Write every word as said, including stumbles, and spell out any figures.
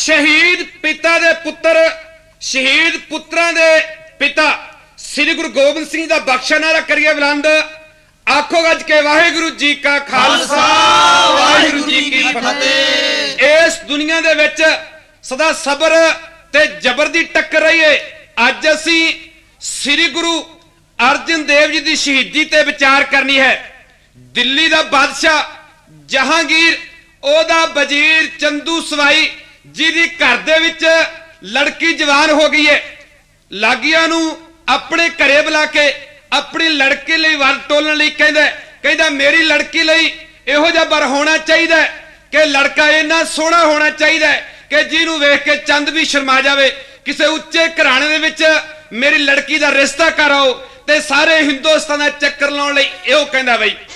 शहीद पिता दे पुत्र शहीद पुत्रां दे पिता श्री गुरु गोबिंद सिंह दा बख्शनारा करिए बुलंद। आखो गज के वाहिगुरु जी का खालसा वाहिगुरु जी की फतेह। इस दुनिया दे विच सदा सबर ते जबर दी टक्कर रही है। अज असी श्री गुरु अर्जन देव जी दी शहीदी ते विचार करनी है। दिल्ली दा बादशाह जहांगीर ओदा वजीर चंदू सवाई जी दी घर दे विच लड़की जवान हो गई है। लागिया नू अपने घरे बुला के अपनी लड़की लई वर टोलण लई कहंदा कहंदा मेरी लड़की लई इहो जिहा वर होना चाहिए कि लड़का इन्ना सोहना होना चाहिए कि जिहनूं वेख के चंद भी शर्मा जावे। किसी उच्चे घराणे दे विच मेरी लड़की दा रिश्ता कराओ ते सारे हिंदुस्तान दा चक्कर लाउण लई इहो कहंदा बई।